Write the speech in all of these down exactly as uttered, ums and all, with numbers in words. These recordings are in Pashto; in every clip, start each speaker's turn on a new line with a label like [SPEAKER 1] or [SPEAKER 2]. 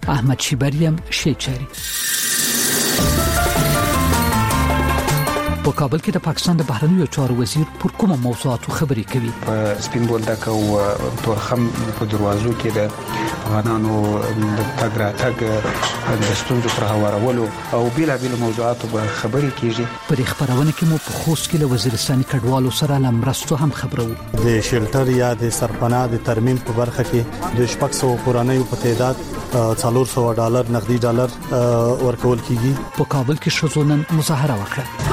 [SPEAKER 1] احمد شیبریم شیچری. په کابل کې د پاکستان د بهرنیو چارو وزیر پر کومه موضوعاتو خبرې کوي.
[SPEAKER 2] په سپین بولدک او تورخم په دروازو کې د افغانانو د تګ راتګ د ستونزو پر هوارولو او بیلابیل موضوعاتو به خبرې کیږي.
[SPEAKER 1] پر خبرونه کې مو په خوست کې له وزیرستاني کډوالو سره لمرستو هم خبرو.
[SPEAKER 3] د شیلټر یا د سرپناه د ترمیم په برخه کې د شپږ سوه کورنیو په تعداد څلور سوه ډالر نقدي ډالر ورکول کیږي.
[SPEAKER 1] په کابل کې شوزونن مظاهره وکړه.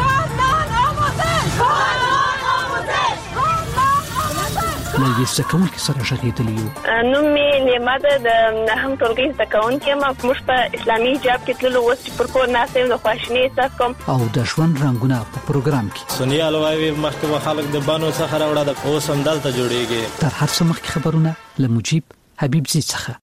[SPEAKER 1] لږ څه کې سره شریدلیو.
[SPEAKER 4] نو مې لماده د هم ترګي ځکون کې ما موږ په اسلامي حجاب کې تللو وست پر کور ناسم د خواشنی احساس کوم.
[SPEAKER 1] او د ژوند رنگونه په پروګرام کې
[SPEAKER 5] سنی الوای مخکې خلک د بانو څخه راوړل د اوس هم دلته جوړیږي.
[SPEAKER 1] تر هر څه مخکې خبرونه له مجيب حبیب زی څخه.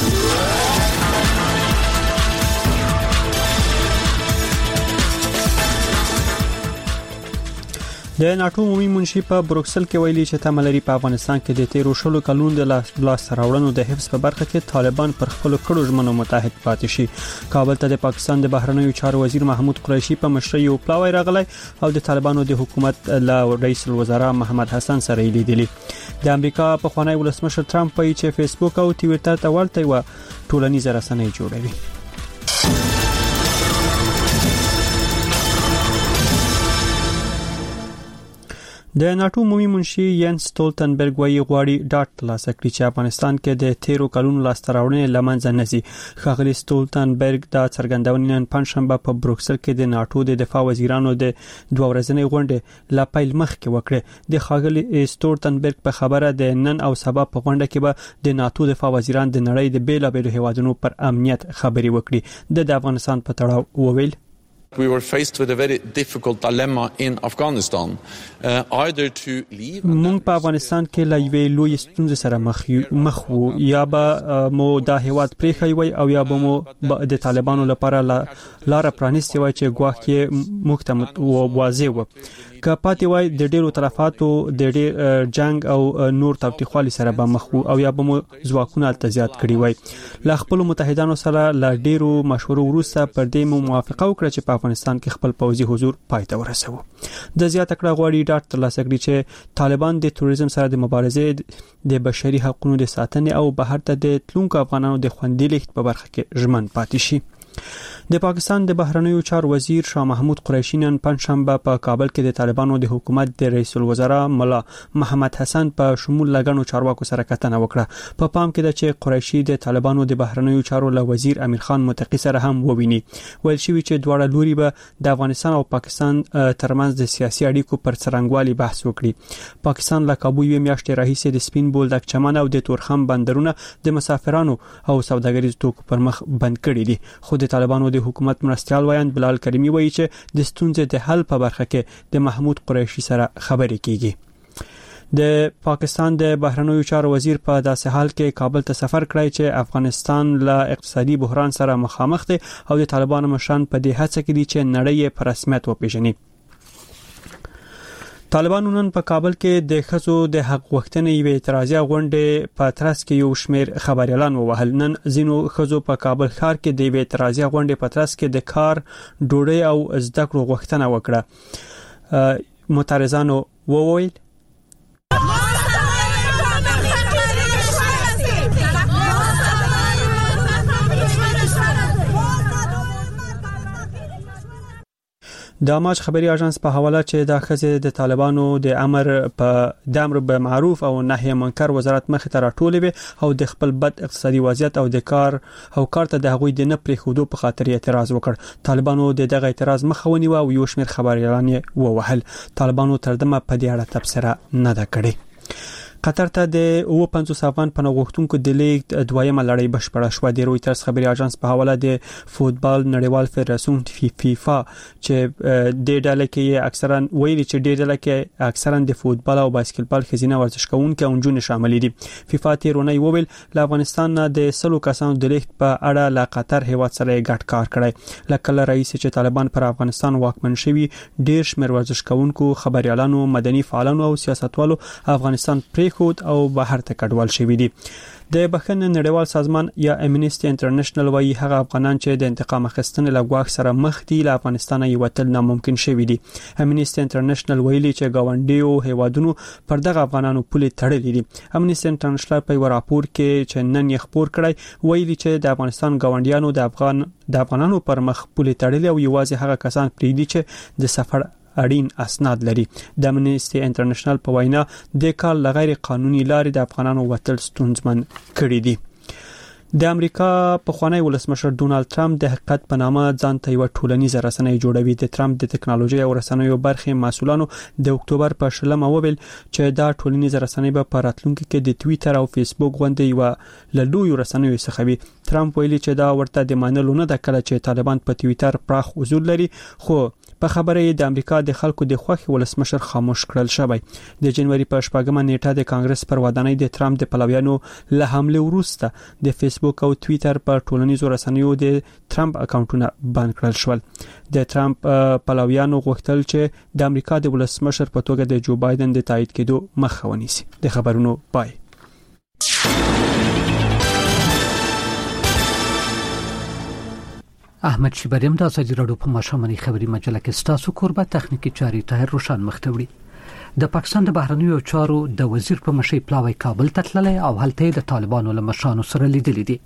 [SPEAKER 6] د ناتو عمومي منشي په بروکسل کې ویلي چې تملري په افغانستان کې د تیرو شلو کلونو د لاس راوړنو د حفظ په برخه کې طالبان پر خپل کړو ژمنو متحد پاتې شي. کابل ته د پاکستان د بهرنیو چارو وزیر محمود قریشي په مشرۍ یو پلاوی راغلی او د طالبانو د حکومت له رئیس الوزرا محمد حسن سره لیدلی. د امریکا په خوانی ولسمشر ترامپ په چې فیسبوک او ټوئیټر ته ورته و ټولنیزه رسنۍ جوړوي. د ناتو عمومي منشي ینس ستولتنبرګ وايي غواړي ډاټ ترلاسه کړي چې افغانستان کې د تیرو کلونو لاستراوړنې لمنځه نشي. ښاغلي ستولتنبرګ د څرګندونې نن پنځشنبه په بروکسل کې د ناتو د دفاع وزیرانو د دوه ورځنۍ غونډې لا پیل مخ کې وکړه. د ښاغلي ستولتنبرګ په خبره د نن او سبا په غونډه کې به د ناتو دفاع وزیران د نړۍ د بیلابېلو هیوادونو پر امنیت خبري وکړي. د افغانستان په تړاو وویل
[SPEAKER 7] We were faced with a very difficult dilemma in Afghanistan, uh, either to leave.
[SPEAKER 6] مونږ په افغانستان کې لا یوې لوی ستونزې سره مخ مخ وو، یا به مو د هیواد پریخي وي او یا به مو د طالبانو لپاره لار پرانیستي وي چې ګواکې مختمت او واضح و. که پاتې وای د ډیرو طرفاتو د ډیر جنگ او نور تاوتریخوالي سره به مخ وو او یا به مو ځواکونه تزیات کړي وای. لا خپل متحدانو سره لا ډیرو مشورو وروسته پر دې مو موافقه وکړه چې په افغانستان کې خپل پوځي حضور پای ته ورسوي. د زیات کړه غواړي ډاټ ترلاسه کړي چې طالبان د تروریزم سره د مبارزې د بشري حقوقو د ساتنې او بهر ته د تلونکو افغانانو د خوندي لیکت په برخه کې ژمن پاتې شي. د پاکستان د بهرنیو چارو وزیر شاه محمود قریشي نن پنځشنبه په کابل کې د طالبانو د حکومت د رئیس الوزرا مولا محمد حسن په شمول لګنو چارواکو سره کتنه وکړه. په پام کې ده چې قریشي د طالبانو د بهرنیو چارو له وزیر امیر خان متقی سره هم وویني. ویل شوی چې دواړه لوري به د افغانستان او پاکستان ترمنځ د سیاسي اړیکو پر څرنګوالي بحث وکړي. پاکستان له کابو یو میاشتې راهیسې د سپین بولدک چمن او د تورخم بندرونه د مسافرانو او سوداګریزو توکو پر مخ بند کړي دي. خو د طالبانو د حکومت مرستيال وایند بلال کریمی وایي چې د ستونزې د حل په برخه کې د محمود قریشي سره خبرې کیږي. د پاکستان د بهرنیو چارو وزیر په داسې حال کې کابل ته سفر کړی چې افغانستان له اقتصادي بحران سره مخامخ دی او د طالبانو مشران په دې هڅه کې دي چې نړۍ په رسمیت وپیژني. طالبانو نن په کابل کې د خزو د حق غوښتنې یو اعتراضي غونډه په ترڅ کې یو شمیر خبريالان ووهل. نن زینو خزو په کابل ښار کې د اعتراضي غونډه په ترڅ کې د کار ډوډۍ او زده کړو غوښتنه وکړه. معترضانو وویل د اماج خبري اژانس په حواله چې د خزه د طالبانو د امر په د امر به معروف او نهي منکر وزارت مخ ته راټولې وي او د خپل بد اقتصادي وضعیت او د کار او کار ته د هغوی د نه پرې خودو په خاطر اعتراض وکړ. طالبانو د دغه اعتراض مخاوني او یو شمیر خبريالان ووهل. طالبانو تر دمه په دې اړه تبصره نه ده کړې. قطر ته د او پنځوس افغان پناه غوښتونکو د لیگ دویمه لړۍ بشپړه شوه. د رويټرز خبري اژانس په حواله د فوتبال نړیوال فدراسیون فیفا چې د ډله کې اکثرا ویلي چې د ډله کې اکثرا د فوتبال او باسکټبال خزینه ورزش کوونکو اونجونه شامل دي. فیفا تیرونه ویل له افغانستان نه د سلو کسانو د لیگ په اړه له قطر هیواد سره ګډ کار کړی. لکه رئیس چې طالبان پر افغانستان واکمن شوی ډیر شمیر ورزش کوونکو خبريالانو مدني فعالانو او سیاستوالو افغانستان پرې پریښود او بهر ته کډوال شوي دي. د بخښنې نړیوال سازمان یا امنیسټي انټرنیشنل وايي هغه افغانان چې د انتقام اخیستنې له ګواښ سره مخ دي له افغانستان یې وتل ناممکن شوی دي. امنیسټي انټرنیشنل ویلي چې گاونډیو هیوادونو پر دغه افغانانو پولې تړلې دي. امنیسټي انټرنیشنل په یو راپور کې چې نن یې خبر کړی ویلي چې د افغانستان گاونډیانو د افغان د افغانانو پر مخ پولې تړلې او یوازې هغه کسان پریدي چې د سفر اړین اسناد لري. د امنیسټي انټرنیشنل په وینا د کال لغیر قانوني لارې د افغانانو وتل ستونزمن کړي دي. د امریکا پخوانی ولسمشر ډونالد ټرمپ د حقیقت په نامه ځان ته یو ټولنیزه رسنۍ جوړوي. د ټرمپ د ټکنالوژي او رسنیو برخې مسؤلانو د اکتوبر په شلمه وویل چې دا ټولنیزه رسنۍ به په راتلونکي کې د ټوئیټر او فیسبوک غوندې یو له لویو رسنیو څخه وي. ټرمپ ویلي چې دا ورته د منلو نه د کله چې طالبان په ټوئیټر پراخ حضور لري، خو په خبره یې د امریکا د خلکو د خوښ ولسمشر خاموش کړل شوی. د جنوري په شپږمه نیټه د کانګرس پر ودانۍ د ټرمپ د پلویانو له حمله وروسته د فیسبوک او ټوئیټر په ټولنیزو رسنیو د ټرمپ اکاونټونه بند کړل شول. د ټرمپ پلویانو غوښتل چې د امریکا د ولسمشر په توګه د جو بایدن د تایید کېدو مخه ونیسي. د خبرونو پای.
[SPEAKER 1] احمد شیبریم د ازادي راډیو په ماشومنۍ خبري مجله کې ستاسو قربه تخنیکی چاري طاهر روشن مختوړي. د پاکستان د بهرنیو چارو د وزیر په مشرۍ پلاوی کابل ته تللی او هلته د طالبانو له مشرانو سره لیدلي دي.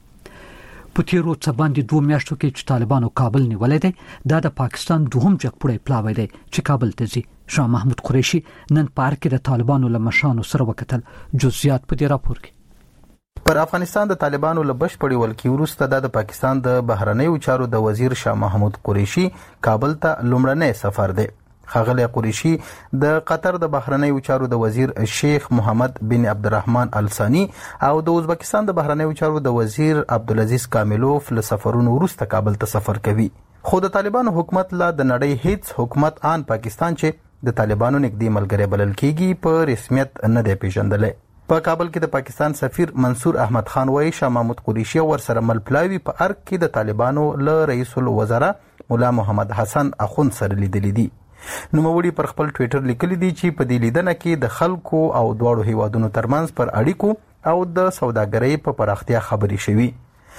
[SPEAKER 1] په تیرو څه باندې دوه میاشتو کې چې طالبانو کابل نیولې دی، دا د پاکستان دوهم جګپوړی پلاوی دی چې کابل ته ځي. شاه محمود قریشي نن پارک کې د طالبانو له مشرانو سره وکتل. جزئیات په دې راپور کې.
[SPEAKER 8] پر افغانستان د طالبانو له بشپړې ولکې وروسته د پاکستان د بهرنیو چارو د وزیر شاه محمود قریشي کابل ته لومړنی سفر دی. ښاغلی قریشي د قطر د بهرنیو چارو د وزیر شیخ محمد بن عبدالرحمن الثانی او د ازبکستان د بهرنیو چارو د وزیر عبدالعزیز کاملوف له سفرونو وروسته کابل ته سفر کوي. خو د طالبانو حکومت لا د نړۍ هیڅ حکومت آن پاکستان چې د طالبانو نږدې ملګری بلل کیږي په رسمیت نه دی پیژندلی. په کابل کې د پاکستان سفیر منصور احمد خان وایي شاه محمود قریشي ورسره مل پلاوی په ارګ کې د طالبانو له رئیس الوزرا مولا محمد حسن اخوند سره لیدلي دي. نوموړي پر خپل ټویټر لیکلي دي چې په دې لیدنه کې د خلکو او دواړو هیوادونو ترمنځ پر اړیکو او د سوداګرۍ په پراختیا خبرې شوي.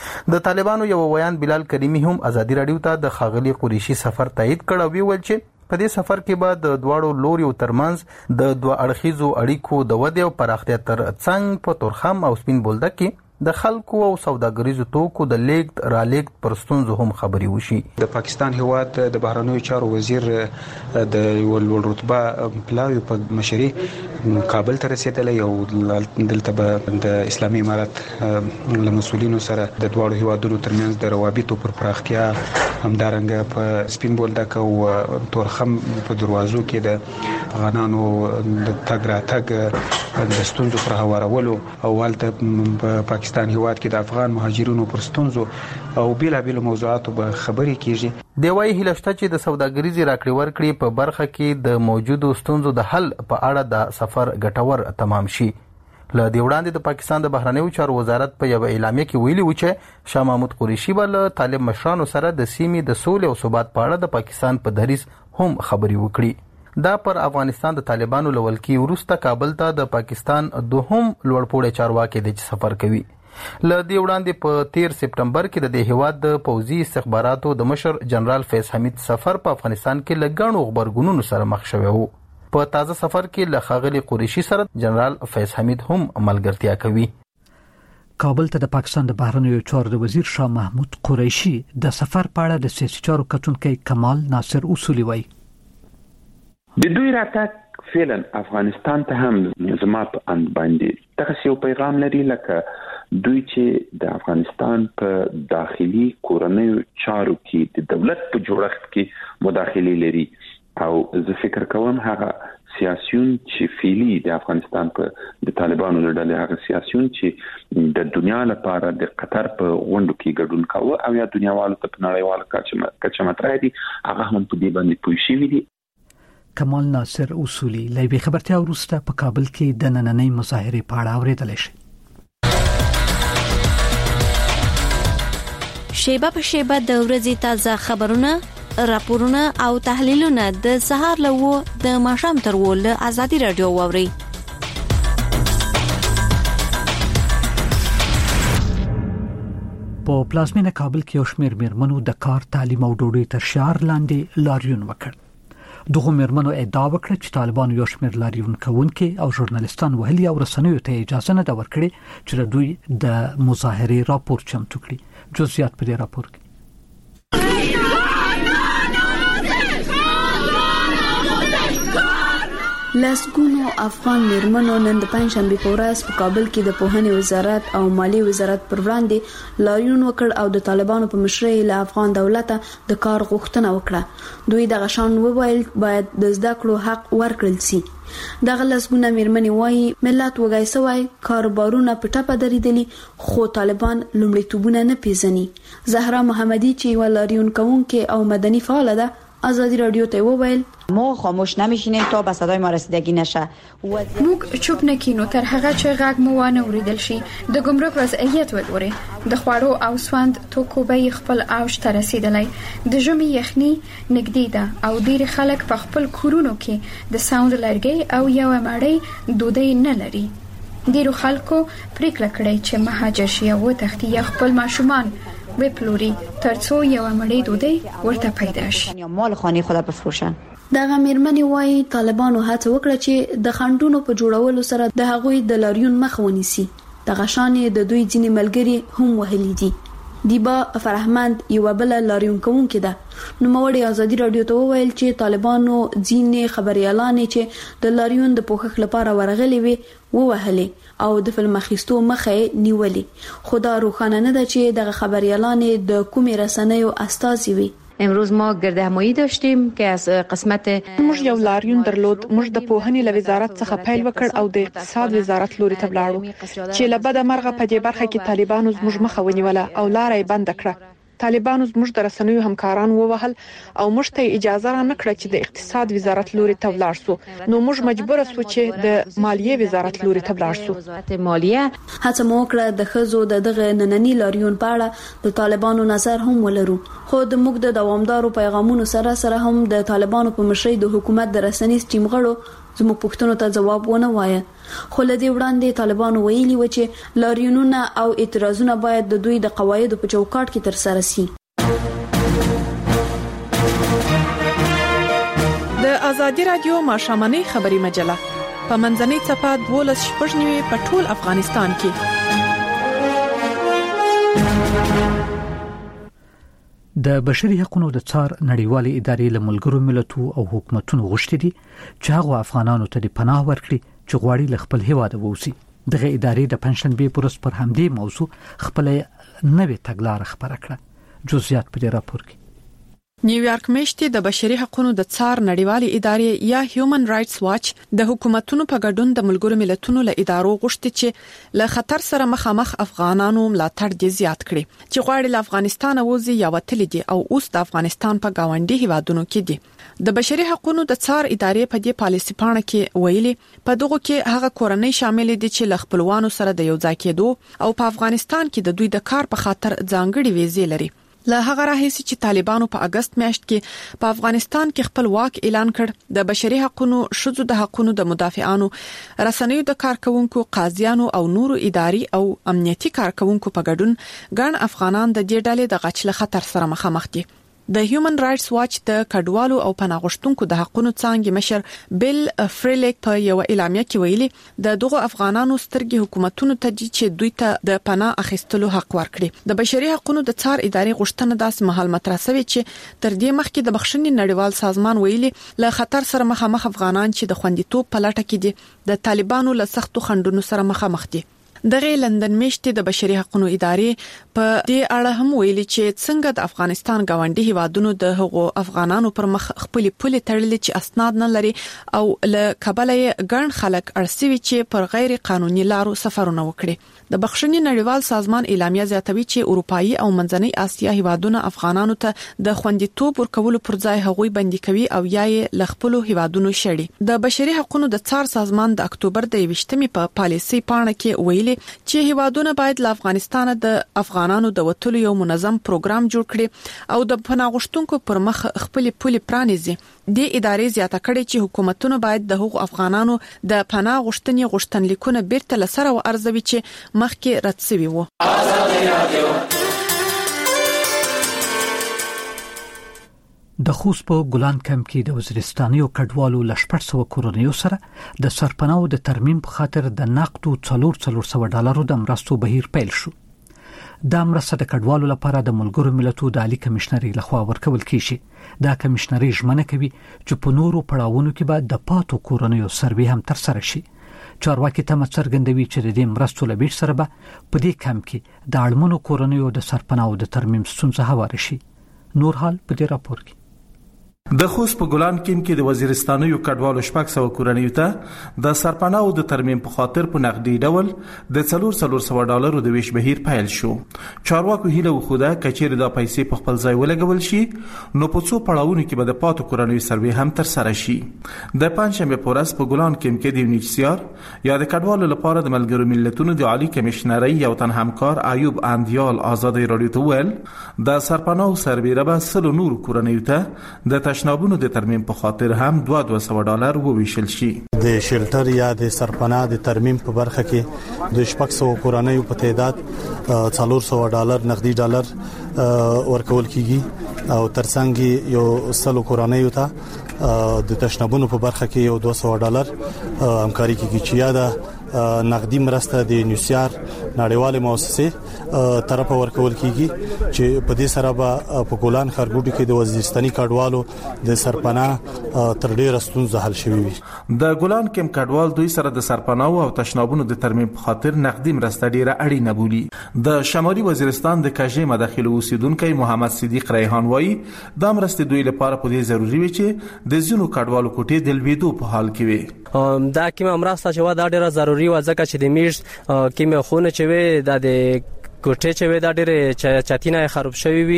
[SPEAKER 8] د طالبانو یو ویان بلال کریمی هم ازادي راډیو ته د ښاغلي قریشي سفر تایید کړ او ویل چې په دې سفر کې به د دواړو لوریو ترمنځ د دوه اړخیزو اړیکو د ودې او پراختیا تر څنګ په تورخم او سپین بولدک کې د خلکو او سوداګریزو توکو د لیږد رالېږد پر ستونزو هم خبرې وشي.
[SPEAKER 2] د پاکستان هیواد د بهرنیو چارو وزیر د یو لوړ رتبه پلاوی په مشرۍ کابل ته رسیدلی او دلته به د اسلامي امارت له مسؤلینو سره د دواړو هیوادونو ترمنځ د روابطو پر پراختیا، همدارنګه په سپین بولدک او تورخم په دروازو کې د افغانانو د تګ راتګ د ستونزو پر هوارولو او هلته په پاکستان هیواد کې د افغان مهاجرینو پر ستونزو او بیلابیلو موضوعاتو به خبرې کیږي.
[SPEAKER 8] دی وايي هیله شته چې د سوداګریزې راکړې ورکړې په برخه کې د موجودو ستونزو د حل په اړه د سفر ګټور تمام شي. له دې وړاندې د پاکستان د بهرنیو چارو وزارت په یو اعلامیه کې ویلي و چې شاه محمود قریشي به له طالب مشرانو سره د سیمې د سولې او ثبات په اړه د پاکستان په دریځ هم خبرې وکړي. دا پر افغانستان د طالبانو له ولکې وروسته کابل ته د پاکستان دوهم لوړپوړی چارواکي د سفر کوي. له دې وړاندې په تیر سپټمبر کې د دې هیواد د پوځي استخباراتو د مشر جنرال فیض حمید سفر په افغانستان کې له ګڼو غبرګونونو سره مخ شوی و. په تازه سفر کې له ښاغلي قریشي سره جنرال فیض حمید هم ملګرتیا کوي.
[SPEAKER 1] کابل ته د پاکستان د بهرنیو چارو د وزیر شاه محمود قریشي د سفر په اړه د سیاسي چارو کتونکی کمال ناصر اصولي وایي
[SPEAKER 9] د دوی راتګ فعلا افغانستان ته هم زما په اند باندې دغه یو پیغام لري، لکه دوی چې د افغانستان په داخلي کورنیو چارو کې د دولت په جوړښت کې مداخله لري او زه فکر کوم هغه سیاسيون چې فعلی د افغانستان په د طالبانو له ډلې هغه سیاسيون چې د دنیا لپاره د قطر په غونډو کې ګډون کاوه او یا دنیاوالو ته په نړیواله کچه مطرح دي، هغه هم په دې باندې پوه شوي دي.
[SPEAKER 1] کمال ناصر اصولي لایوي خبرتیا وروسته په کابل کې د نننۍ مظاهرې په اړه اوریدل شي.
[SPEAKER 10] شیبه په شیبه د ورځې تازه خبرونه، راپورونه او تحلیلونه د سهار له و د ماښام تر و له ازادي راډیو واوري.
[SPEAKER 1] په پلازمینه کابل کې یو شمېر میرمنو د کار، تعلیم او ډوډۍ تر شعار لاندې لاریون وکړ. دغه میرمنو ادعا وکړه چې طالبانو یو شمېر لاریون کوونکي او ژورنالیستان وهلي او رسنیو ته اجازه نه ده ورکړې چې دوی د مظاهرې راپور چمتو کړي. جزئیات په دې راپور کې.
[SPEAKER 11] لاسګونو افغان میرمنو نن د پنځشنبه په ورځ په کابل کې د پوهنې وزارت او مالیې وزارت پر وړاندې لاریون وکړ او د طالبانو په مشرۍ له افغان دولت د کار غوښتنه وکړه. دوی د غشان وویل باید د زده کړو حق ورکړل شي. دغه لاسګونه میرمنې وایي ملت وګای سوی کاروبارونه په ټاپه درېدلي خو طالبان لومړیتوبونه نه پیژني. زهرا محمدي چې ولاریون کوونکې او مدني فعال ده آزادی رادیو ته وویل
[SPEAKER 12] ما خاموش نمیشینیم تا به صدای ما رسیدگی نشه.
[SPEAKER 13] موږ چوپ نکینو تر هغه چې غږ مو وانه اوریدل شي. د ګمرک وضعیت وګورئ. د خوړو او سوند توکو به خپل اوج ته رسیدلی. د ژمي یخني نږدې ده او ډیر خلک په خپل کورونو کې د ساوند لرګي او یو مړی ډوډۍ نه لري. ډیرو خلکو پریکړه کړې چې مهاجر شي او تختی خپل ماشومان وپلوري ترڅو یو مړی ډوډۍ ورته پیدا شي.
[SPEAKER 12] مال خانه خود بفروشن.
[SPEAKER 11] دغه میرمنې وایي طالبانو هڅه وکړه چې د خندونو په جوړولو سره د هغوی د لاریون مخ ونیسي. دغه شانې د دوی ځینې ملګري هم وهلي دي. دیبا فرهمند یو بل لاریون کوونکی ده. نو موړي آزادی رادیو ته وویل چې طالبانو ځینې خبريالان چې د لاریون د پوښښ لپاره ورغلي وي ووهلي او د فلم اخیستو مخه نیولي. خدا روخانه نه ده چې دغه خبريالان د کومې رسنیو استازي وي.
[SPEAKER 12] امروز ما گرد همایی داشتیم که از قسمت
[SPEAKER 14] موږ یو لاریون درلود. موږ د پوهنې له وزارت څخه پیل وکړ او د اقتصاد وزارت لوري ته لاړو چې لبد مرغه په دې برخه کې طالبانو زموږ مخه ونیوله او لارې بند کړه. طالبانو زموږ د رسنیو همکاران ووهل او موږ ته اجازه را نه کړه چې د اقتصاد وزارت لوري ته ولاړ شو. نو موږ مجبور شو چې د مالیې وزارت لوري ته ولاړ شو.
[SPEAKER 12] وزارت مالیه
[SPEAKER 11] هڅه مو کړه د خزو د دغه نننی لاریون په اړه د طالبانو نظر هم ولرو. خو د موږ د دوامدارو پیغامونو سره سره هم د طالبانو په مشرۍ د حکومت د رسنیز ټیم غړو زموږ پوښتنو ته جواب ونه وایي. خو لدی وړاندې طالبانو ویلي و چې لاریونونه او اعتراضونه باید د دوی د قواعدو په چوکاټ کې تر سره شي.
[SPEAKER 14] د آزادی رادیو ماښامنۍ خبری مجله په منځنۍ صفحه دولس شپږ نیوي په ټول افغانستان کې.
[SPEAKER 1] د بشري حقوقو د څار نړیوالې ادارې له ملګرو ملتونو او حکومتونو غوښتي دي چې هغه افغانانو ته د پناه ورکړي چې غواړي له خپل هیواد ووځي. دغه ادارې د پنځشنبه پر ورځ پر همدې موضوع خپل نوې تګلارې خبره کړه. جزئیات په دې راپور کې.
[SPEAKER 14] نیویارک میشتي د بشري حقوقو د څار نړیوالې ادارې یا هیومن رائټس واچ د حکومتونو په ګډون د ملګرو ملتونو له ادارو غوښتي چې له خطر سره مخامخ افغانانو ملاتړ دي زیات کړي چې غواړي له افغانستان ووځي یا وتلي دي او اوس د افغانستان په گاونډي هیوادونو کې دي. د بشري حقوقو د څار ادارې په دې پالیسي پاڼه کې ویلي په دغه کې هغه کورنۍ شامل دي چې له خپلوانو سره د یو ځای کېدو او په افغانستان کې د دوی د کار په خاطر ځانګړي ویزې لري. له هغه راهیسي چې طالبانو په اگست میاشت کې په افغانستان کې خپل واک اعلان کړ د بشري حقوقو شذو د حقوقو د مدافعانو رسنیو د کارکونکو قاضیانو او نورو اداري او امنیتي کارکونکو په ګډون ګڼ افغانان د دې ډلې د غچ له خطر سره مخامخ دي. د هیومن رائټس واچ د کډوالو او پناهغښتونکو د حقوقو څانګې مشر بیل فریلیک په یو اعلامیه کې ویلي د دغه افغانانو سترګې حکومتونو ته چې دوی ته د پناه اخیستلو حق ورکړي. د بشري حقوقو د څار ادارې غوښتنه داس مهال مطرح شوې چې تر دې مخکې د بخښنې نړیوال سازمان ویلي له خطر سره مخامخ افغانان چې د خوندیتوب په لټه کې دي د طالبانو له سختو خنډونو سره مخامخ دي. دغه لندن میشتي د بشري حقوقو ادارې په دې اړه هم ویلي چې څنګه د افغانستان گاونډي هیوادونو د هغو افغانانو پر مخ خپل پولي تړلې چې اسناد نه لري او له کابل ګڼ خلک ارسوي چې پر غیر قانوني لارو سفرونه وکړي. د بخښنې نړیوال سازمان اعلامیه زیاتوي چې اروپאי او منځنۍ اسیا هیوادونه افغانانو ته د خوندیتوب ورکولو پر ځای هغوی بندي کوي او یا یې له خپل هیوادونو شړي. د بشري حقوقو د څار سازمان د اکتوبر د یویشتمې په پالیسي پاڼه کې ویلي چې هیوادونه باید له افغانستان د افغانانو د وټولو یو منظم پروګرام جوړ کړي او د پناهغښتونکو پر مخ خپل پولي پرانیزي. د ادارې زیاته کړې چې حکومتونه باید د هغو افغانانو د پناه غوښتنې غوښتنلیکونه بیرته لسره ورزوي چې مخکې رد شوي وو.
[SPEAKER 1] د خوست په ګلان کمپ کې د وزیرستاني او کډوالو لشپړ سو کورونیو سره د سرپناو د ترمیم په خاطر د نقد او څلور څلور سو ډالرو د مرستو بهیر پیل شو. د مرسته د کډوالو لپاره د ملګرو ملتونو د عالی کمشنري لخوا ورکول کیږي. دا کمشنري ژمنه کوي چې په نورو پړاوونو کې به د پاتو کورونیو سروې هم تر سره شي. چارواکي ته څرګندوي چې د دې مرستو لبیټ سره به په دې کم کې د اړمنو کورونیو د سرپناو د ترمیم ستونزه هواره شي. نور حال په دې راپور کې.
[SPEAKER 15] د خوست په ګلان کیم کې د وزیرستانیو کډوالو شپږ سو کورنیو ته د سرپناو د ترمیم په خاطر په نقدي ډول د څلور څلور سو ډالرو د ویش بهیر پیل شو. چارواکو هیله وخوده کچېر د پیسې په خپل ځای ولګول شي نو په څو پړاوونو کې به د پاتو کورنیو سروې هم تر سره شي. د پنځشنبه په ورځ په ګلان کیم کې د یونیسیار یا د کډوالو لپاره د ملګرو ملتونو د عالی کمشنري یو تن همکار ایوب اندیال آزادۍ رادیو ته ویل د سرپناو سروې را به سلو نور کورنیو ته د تشنابونو د ترمیم په خاطر هم دوه دوه سو ډالر وویشل شي.
[SPEAKER 3] د شلټر یا د سرپناه د ترمیم په برخه کې د شپږ سو کورنیو په تعداد څلور سو ډالر نقدي ډالر ورکول کیږي او ترڅنګ یو سلو کورنیو ته د تشنابونو په برخه کې یو دوه سو ډالر همکاري کیږي چې یا د نقدي مرسته د یونیسیار نړیواله مؤسسه طرف ورکول کیږي چې په دې سره به په ګولان خرګوټي کې د وزیرستاني کډوالو د سرپناه تر ډیره ستونزه حل شوي وي.
[SPEAKER 15] د ګولان کم کډوال دوی سره د سرپناه او تشنابونو د ترمیم په خاطر نقدي مرسته ډیره اړینه بولي. د شمالي وزیرستان د کاجې مداخله اوسیدونکو محمد صدیق ریحان وایي د مرستې دوی لپاره په دې ضروری وي چې د زینو کډوالو کوټې د لویدو په حال کې وي.
[SPEAKER 16] دا کیمه مرسته چې و دا ډیره ضروری و ځکه چې د میش کیمه خونه چې وي د کوټه چې وي دا ډېر چاتینه خراب شوی وي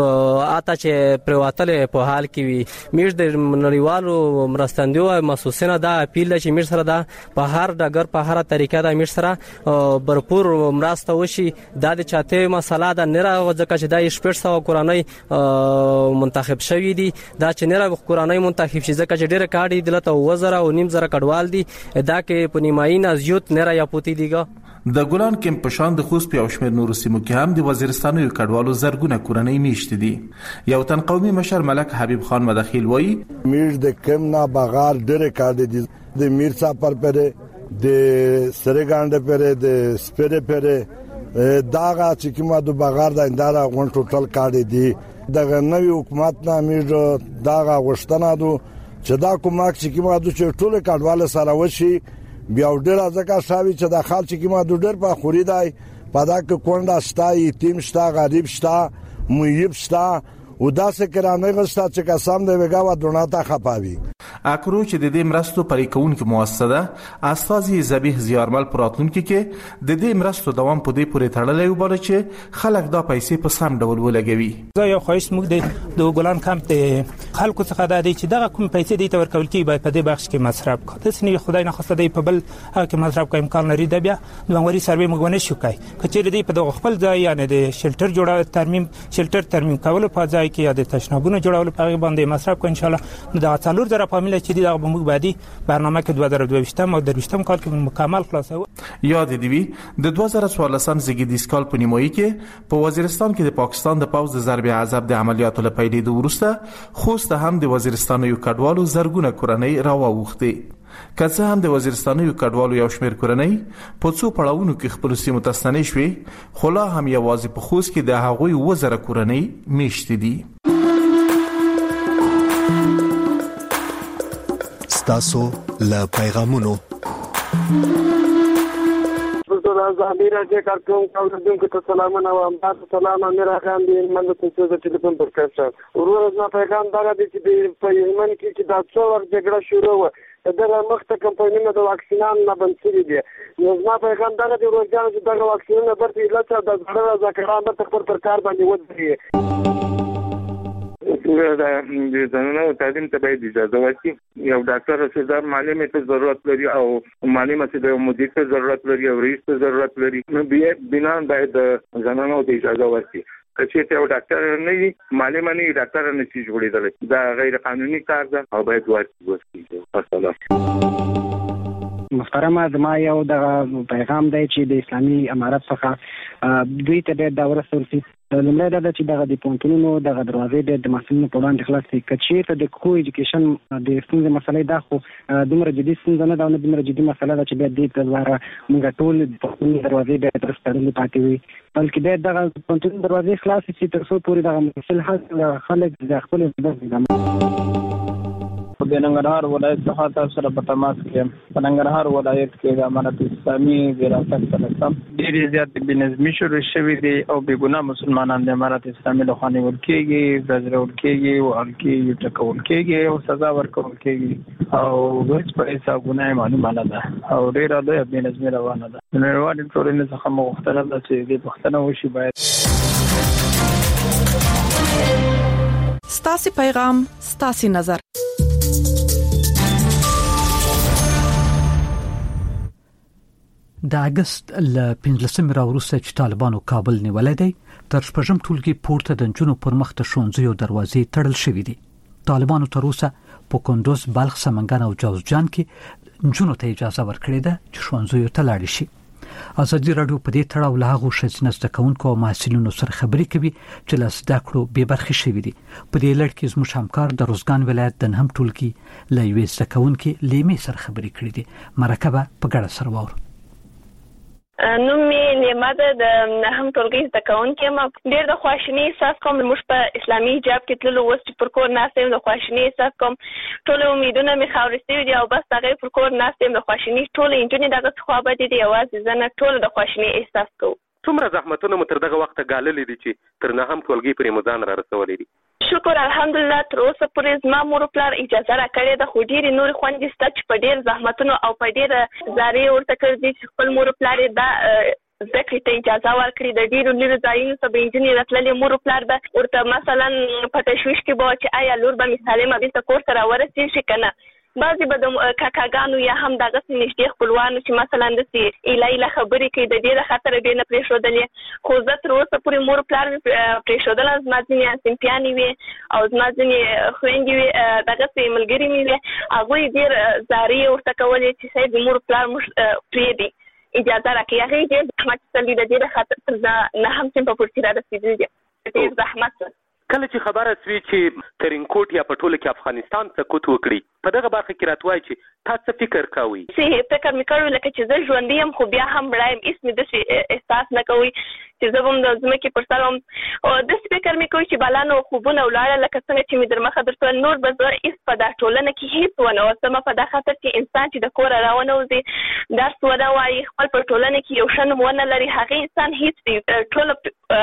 [SPEAKER 16] اته چې پرواتل په حال کې وي. میش د نړیوالو مرستندو او مؤسسینو دا اپیل چې میش سره دا په هر ډګر په هر طریقه دا میش سره برپور مرسته وشي. دا د چاته مسله دا نه راځي ځکه چې دا شپږ سو کورنۍ منتخب شوی دي. دا چې نه راځي کورنۍ منتخب شي ځکه چې ډېر کاډي دلته وزره او نیم زره کډوال دي دا کې په نیمایي نه زیات نه را یاپوتی دیګه.
[SPEAKER 15] د ګلان کم په شان د خوست په او شمیر نور سیمو کې هم د وزیرستاني کډوالو زرګونه کورنۍ میشت دي. یو تن قومي مشر ملک حبیب خان مداخل وایي
[SPEAKER 17] میش د کم نه بغار ډېر کار دي د میرڅا پر پر د سرګاند پر د سپره پر داغه چې کومه د بغار د انداره غون ټوټل کار دي. د نوې حکومت نه میش داغه غشتنه دو چې دا کومه چې کومه د ټوله کډوال سره وشي بیا ډېر ځکه شاوی چې د خال چې کومه د ډېر په خوري دی په دا کې کونډه شتا یتیم شتا غریب شتا مویب شتا او دا څه کرانه غشتا چې قسم دی وګا و دوناته خپاوي.
[SPEAKER 15] اکرو چې د دې مرستو پرې کوونکې مؤسسه استاذي زبیح زیارمل پراتونکو کې د دې مرستو دوام په دې پورې تړلې وباله چې خلک دا پیسې په سم ډول ولګوي.
[SPEAKER 18] زه یو خواهش موږ د ګلان کمپ د خلکو څخه دا دی چې دغه کوم پیسې دې ته ورکول کیږي باید په دې بخش کې مصرف کړي. د سنې خدای نه خواسته دی په بل هغه کې مصرف کوي امکان لري دا بیا د منوري سروې موږ نه شو کوي کچېر دی په دغه خپل ځای یعنی د شلټر جوړه ترمیم شلټر ترمیم کول په ځای کې یا د تشنابونو جوړول په باندې مصرف کوي ان شاء الله د څلور زره فامیل چې دی دغه موږ بعدي برنامه کې دوه زره دوه ویشتم او درویشتم کال کې مکمل خلاصو.
[SPEAKER 15] یاد دی وی د دوه زره څوارلسم زیږدیز کال په نیمایي کې په وزیرستان کې د پاکستان د پوز د ضرب عذاب د عملیاتو لپاره د ورسته خوست هم د وزیرستاني کډوالو زرګونه کورنۍ راووخته. کله هم د وزیرستاني کډوالو یو شمېر کورنۍ په څو پړاوونو کې خپل سیمه تستنې شوې خو لا هم یوازې په خوست کې د هغوی وزره کورنۍ میشت دي.
[SPEAKER 19] تاسو له پیغامونو
[SPEAKER 20] زمير راځي کارکوم کوم ته سلامونه او امبار سلام امیر خان دې من ته څه چې ټلیفون پر کړم ورور زما پیغام دا دی چې په یمن کې چې دا څو وخت جګړه شروع و دغه مخته کمپاینونه د واکسینان نه بند کړي دي. نو زما پیغام دا دی ورځان چې دغه واکسینونه برته لته د ضرر ذکران به خپل پر کار باندې ودرېږي. د زنانو تعلیم ته باید اجازه ورکړي. یو ډاکټر رسیدار معلم ته ضرورت لري او معلم ته مدیر ته ضرورت لري او رئیس ته ضرورت لري. نو بیا بنا باید زنانو ته اجازه ورکړي. کچې ته یو ډاکټر نه وي معلم نه وي ډاکټر نه شي جوړېدلی دا غیر قانوني کار ده او باید ورکړي.
[SPEAKER 21] محترمه زما یو د پیغام دی چې د اسلامي امارت څخه دوی ته د ورسول شي لمړی دا چې دغه د پونتونونو دغه دروازې د محصلینو په وړاندې خلاص شي کچې ته د کو ایجوکیشن د ستونزې مسلې دا خو دومره جدي ستونزه نه ده او دومره جدي مسله ده چې بیا دې په لاره موږ ټول د دروازې بیا تر ستړلې پاتې وي بلکې بیا دغه پونتون دروازې خلاص شي تر څو پورې دغه مسل حل خلک د خپل ځای
[SPEAKER 22] د ننګرهار ولایت څخه تاسو سره په تماس کې په ننګرهار ولایت کې د امارت اسلامي وراثت تلسم ډېر زیات بنظمي شروع شوې دي او بېګناه مسلمانان د امارت اسلامي له خوا نیول کېږي ځړول کېږي او الکي ټکول کېږي او سزا ورکول کېږي او هیڅ په حساب ګناه معلومه نه ده او ډېر لوی بنظمي روانه ده د نړیوالې ټولنې څخه مغوښتنه ده چې دې پوښتنه وشي باید
[SPEAKER 14] ستاسو پیغام ستاسو نظر
[SPEAKER 1] د اگست ل پنځلسمې راوروسته چې طالبانو کابل نیولې دی تر شپږم ټولګي پورته د جنونو پر مخ ته ښوونځیو دروازې تړل شوې دي طالبانو تر اوسه په کندوز بلخ سمنګان او جوزجان کې جنونو ته اجازه ورکړې ده چې ښوونځیو ته لاړ شي ازادي رادیو په دې تړاو له هغو ښځینه زده کوونکو او محصلینو سره خبرې کوي چې له زده کړو بې برخې شوي دي په دې لړ کې زموږ همکار د روزګان ولایت د نهم ټولګي له یوې زده کوونکې لیمې سره خبرې کړې دي مرکه په ګډه سره واورو
[SPEAKER 4] نو مې لیمه ده د نهم ټولګي زده کوونکې یم ډېر د خواشینۍ احساس کوم موږ په اسلامي حجاب کې تللو اوس چې پر کور ناست یم د خواشینۍ احساس کوم ټول امیدونه مې خاورې شوي دي او بس هغې پر کور ناست یم د خواشینۍ ټولې نجونې دغسې خوابدې دي یوازې زه نه ټول د خواشینۍ احساس کوو
[SPEAKER 23] څومره زحمتونه مو تر دغه وخته ګاللي دي چې تر نهم ټولګي پورې مو ځان را رسولی دي
[SPEAKER 4] شکر الحمدلله تر اوسه پورې زما مور پلار اجازه راکړې ده خو ډېرې نورې خویندې شته چې په ډېر زحمتونو او په ډېره زارۍ ورته کړي دي چې خپل مور پلار یې دا زده کړې ته اجازه ورکړي د ډېرو لرې ځایونو ته به نجونې راتللې مور پلار به ورته مثلا په تشویش کې به چې آیا لور به مې سالمه بېرته کور ته راورسېږي که نه بعضې به د کاکاګانو یا هم دغسې نږدې خپلوانو چې مثلا داسې ایله ایله خبرې کوي د دې د خاطره بې نه پرېښودلې خو زه تر اوسه پورې مور پلار مې پرېښودله زما ځینې صنفیانې وې او زما ځینې خویندې وې دغسې ملګري مې وې هغوی ډېر زارۍ ورته کولې چې صاحب مور پلار موږ پرېږدي اجازه راکړي هغې ډېر زحمت ایستلی د دې د خاطر تر نهم صنفه پورې را رسېدلي دي ډېر زحمت
[SPEAKER 23] کله چې خبره سوي چې ترینکوټ یا په ټوله کې افغانستان سقوط وکړي په دغه برخه کې راته وایي چې تا څه فکر کوئ
[SPEAKER 4] څه فکر مې کړی لکه چې زه ژوندی یم خو بیا هم مړه یم هېڅ مې داسې احساس نه کوئ چې زه به هم د ځمکې پر سر وم داسې فکر مې کوي چې بالا نو خوبونه ولاړه لکه څنګه چې مې در مخه درته نور به زه هېڅ په دا ټولنه کې هېڅ ونه اوسم په دا خاطر چې انسان چې د کوره راونوځي درس ونه وایي خپل په ټولنه کې یو ښه نوم ونه لري هغې انسان هېڅ دی ټوله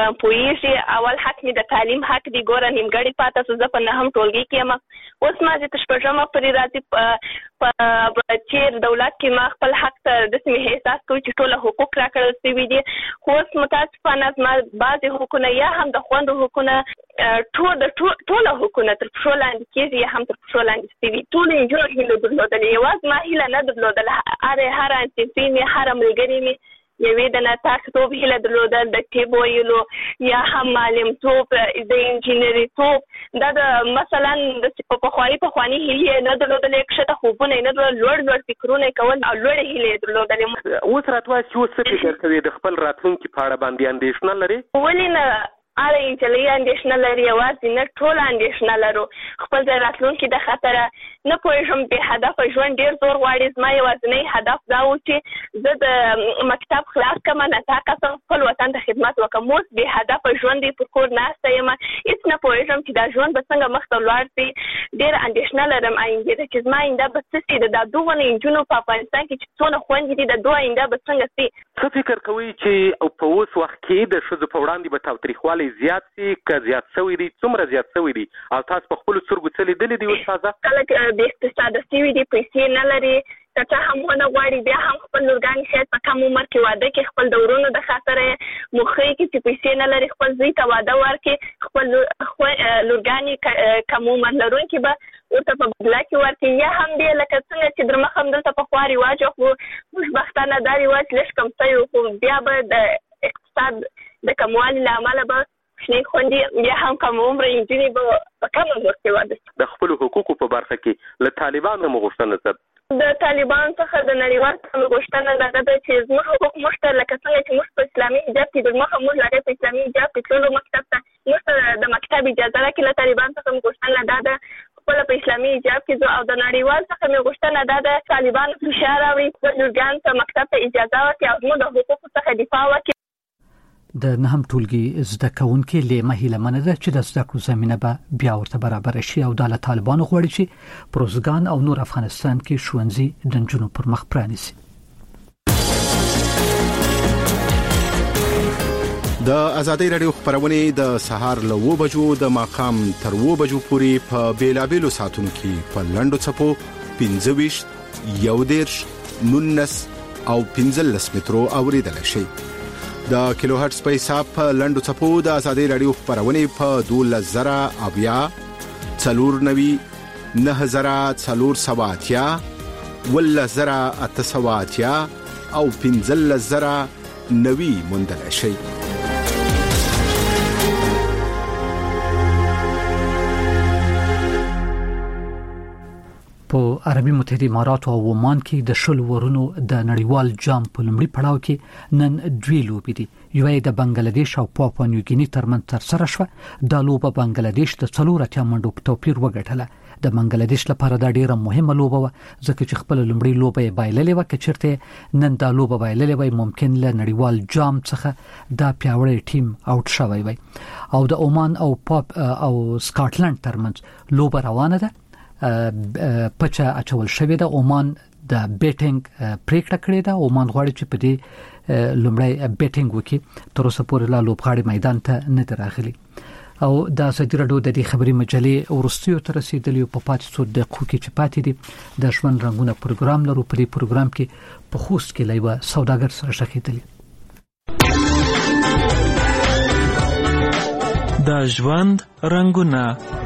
[SPEAKER 4] پوهېږي اول حق مې د تعلیم حق دی ګوره نیمګړې پاته سو زه په نهم ټولګي کې یم اوس ما چې تر شپږمه پورې راځي په چیر دولت کې ما خپل حق ته داسې مې احساس کوي چې ټوله حقوق راکړل شوي دي خو اوس متاسفانه زما بعضې حقونه یا هم د خویندو حقونه ټول د ټوله حقونه تر پښو لاندې کېږي یا هم تر پښو لاندې شوي ټولو نجونو هیله درلودلې یوازې ما هیله نه درلودله هره هره انصفي مې هره ملګرې مې یوې د نطاقتوب هیله درلودل د طب ویلو یا هم معلمتوب د انجینري دا د مثلا د پخواني پخواني هیلې نه درلودلې کښته خوبونه یې نه درلودل لوړ لوړ فکرونه یې کول او لوړې هیلې یې درلودلې
[SPEAKER 23] اوس راته وایه چې اوس څه فکر کوې د خپل راتلونکي په اړه باندې اندېښنه لرې
[SPEAKER 4] ولې نه هره نجلۍ اندېښنه لري یوازې نه ټوله اندېښنه لرو خپل د راتلونکي د خاطره نه پوهېږم بې هدفه ژوند ډېر زور غواړي زما یوازینی هدف دا و چې زه د مکتب خلاص کړم نطاقه شم خپل وطن ته خدمت وکړم اوس بې هدفه ژوند دی پر کور ناسته یم هېڅ نه پوهېږم چې دا ژوند به څنګه مخ ته ولاړ شي ډېره اندېښنه لرم آیندې ته چې زما آینده به څه شي د دا دغو نجونو په افغانستان کې چې څونه خویندې دي د دوی آینده به څنګه شي
[SPEAKER 23] څه فکر کوئ چې په اوس وخت کې د ښځو په وړاندې به تاوتریخوالی زیات سي که زیات شوی دی څومره زیات شوی دی او تاسو په خپلو سترګو څه لیدلي دي استاده
[SPEAKER 4] خلک بې اقتصاده شوي دي پیسې نه لري که څه هم ونه غواړي بیا هم خپل لورګانې شاید په کم عمر کې واده کړي خپل د ورونو د خاطره موخۍ کې چې پیسې نه لري خپل زوی ته واده ورکړي خپل لورګانې کم عمر لرونکي به ورته په بدله کې ورکړي یا هم دی لکه څنګه چې در مخه همدلته پخوا رواج و خو خوشبختانه دا رواج لږ کم شوی خو بیا به د اقتصاد د کموالي له امله به شنې خویندې بیا هم کم عمره نجونې به په کم عمر کې واده
[SPEAKER 23] د خپلو حقوقو په برخه کې له طالبانو مو غوښتنه
[SPEAKER 4] د طالبان څخه د نړیوال قانون غوښتنه دغه ده چې زموږ حقوق موږ ته لکه څنګه چې موږ په اسلامي حجاب کې د مخه موږ لري په اسلامي حجاب کې تللو مکتب ته موږ ته د مکتب اجازه راکړي. له طالبان څخه موږ غوښتنه دا ده خپل په اسلامي حجاب کې ځو او د نړیوال څخه موږ غوښتنه دا ده طالبان فشار راوړي خپل لورګان ته مکتب ته اجازه ورکړي او زموږ د حقوقو څخه دفاع وکړي.
[SPEAKER 1] د نهم ټولګي زده کوونکي له مهیله منده چې د زده کړو زمينه به بیا ورته برابر شي او د طالبانو غوړي چې پروزګان او نور افغانستان کې ښوونځي د جنونو پر مخ پرانیسي.
[SPEAKER 5] د ازادي رادیو خبرونه د سهار له و بجو د ماقام تر و بجو پورې په بیلابېلو ساتونو کې په لندو چپو پنځه ویشت یو دیرش نونس او پنځلس مترو اوریدل شي. د کیلو هرتز په حساب په لندو چپو د ازادي رادیو خبرونه په دوله زرا اویا څلور نوي نه زرا څلور سواتیا ولا زرا اتسواتیا او پنځل زرا نوي مندل شي.
[SPEAKER 1] په عربي متحده امارات او عمان کې د شل ورونو د نړیوال جام په لومړي پړاو کې نن دوی لوبې دي. یو د بنگلاديش او پاپوا نیوګینی ترمن تر سره شو. د لوبه بنگلاديش د څلور اتیا منډو په توپیر وګټله. د بنگلاديش لپاره دا ډیره مهمه لوبه و ځکه چې خپل لومړی لوبه بایللې و چې چیرته نن دا لوبه بایللې وای ممکن له نړیوال جام څخه دا پیاوړی ټیم اوټ شوی وای. او د عمان او پاپ او سکاټلند ترمنځ لوبه روانه ده. پچا اچول شوی د عمان د بیټینګ پریکړه کړې ده. عمان غواړي چې په دې لومړی بیټینګ وکړي تر اوسه پورې لا لوبغاړي میدان ته نه راغلي. او د سجرډو د دې خبري مجلې ورستیو تر رسیدلی په پاتې څو دقیقو کې چې پاتې دي د ژوند رنگونه پروګرام لرو. په دې پروګرام کې په خوست کې لایو سوداګر سره شخېدلی
[SPEAKER 6] د ژوند رنگونه.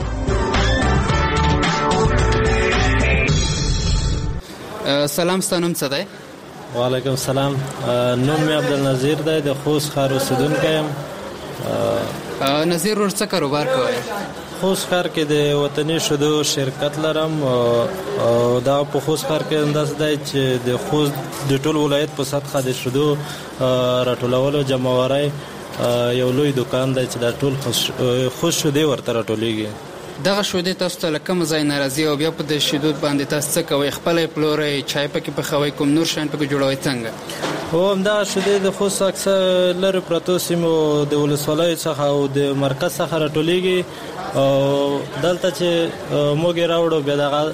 [SPEAKER 7] سلام ستانم څه دی؟
[SPEAKER 24] وعلیکم السلام. نوم می عبدالنظیر دی د خوست ښار اوسیدونکی یم.
[SPEAKER 7] نظیر ور څه کاروبار کوي؟
[SPEAKER 24] خوست ښار کې د وطني شیدو شرکت لرم او دا په خوست ښار کې انداز دی چې د خوست د ټول ولایت په سطحه د شیدو راټولولو جمعواري یو لوی دکان دی چې د ټول خوست شیدې ورته راټولېږي.
[SPEAKER 7] دغه شودې تاسو ته کوم ځای ناراضي او بیا په د شیدو باندې تاسو څه کوي؟ خپل پلوري چای پکې پخوي کوم نور شان پکې جوړوي څنګه؟
[SPEAKER 24] او هم دا شودې د خوست اکثر لری پروتو سیمو د ولسوالۍ څخه او د مرکز څخه راټولېږي او دلته چې موږ راوړو بیا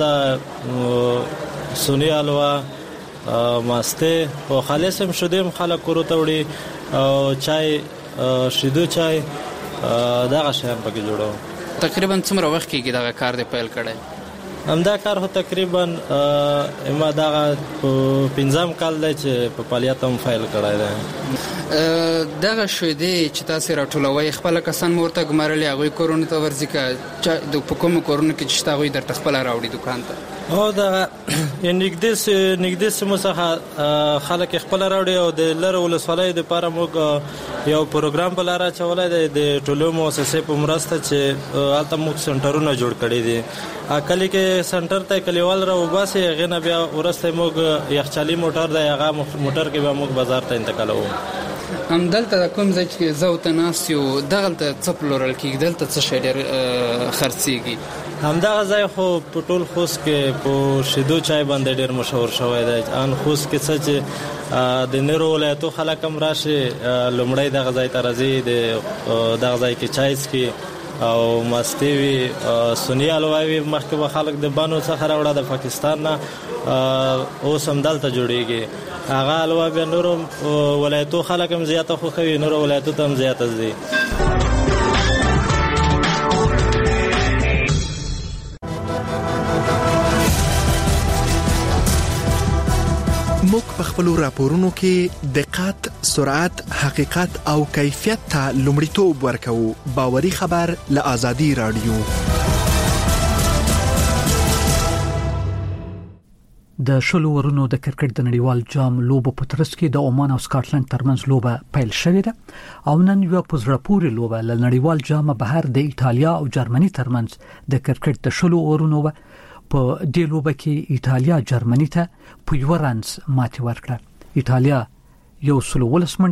[SPEAKER 24] دلته سونی الوا ماسته او خالص هم شودې خلک ورته وړي او چای شیدو چای دغه شان پکې جوړو.
[SPEAKER 7] تقریبا څومره وخت کېږي دا کار دی پیل کړی؟
[SPEAKER 24] همدا کار هو تقریبا ما دا پنځم کال دی چې په فعالیت هم فایل کړی دی.
[SPEAKER 7] دغه شودې چې تاسو راټولوي خپل کسان مورته ګمارلي هغه کورونه ته ورځي کا د حکومت کورونه کې چې تاسو درته خپل راوړي دکان ته؟
[SPEAKER 24] او دا نګدس نګدس مسخه خلک خپل راوړي او د لره ولسوالۍ د لپاره موږ یو پروګرام په لاره چولای دی د ټولو مؤسسې په مرسته چې الته موږ سنټرونه جوړ کړی دي. کله کې سنټر ته کلیوال را وباسي غنه بیا ورسته موږ یخچالي موټر دی هغه موټر کې به موږ بازار ته انتقالوو.
[SPEAKER 7] هم دلته کوم ځای چې زو تناسیو دغلته څپلورل کې دلته څه شي ډېر خرڅيږي؟
[SPEAKER 24] همدغه ځای خو په ټول خوست کې په شیدو چای باندې ډېر مشهور شوی دی. ان خوست کې څه چې د نورو ولایتو خلک هم راشي لومړی دغه ځای ته راځي د دغه ځای کې چای څکي او ماستی وی سونی الواوی مخکې به خلک د بانو څخه راوړه د پاکستان نه اوس هم دلته جوړیږي. هغه الوا به نورو ولایتو خلک هم زیاته خوښوي نورو ولایتو ته هم زیاته ځي.
[SPEAKER 19] موږ په خپل راپورونو کې دقت، سرعت، حقیقت او کیفیت ته لومړیتوب ورکوو. باوري خبر له آزادي رادیو.
[SPEAKER 1] د شلو ورونو د کرکټ د نړیوال جام لوبو په ترڅ کې د عمان او سکاټلند ترمنځ لوبه پیل شوې ده او نن یو پزړپوري لوبه ل نړیوال جام بهر د ایتالیا او جرمني ترمنځ د کرکټ د شلو ورونو په دې لوبه کې ایتالیا جرمني ته په یو رنز ماتې ورکړه. ایتالیا یو سل ولس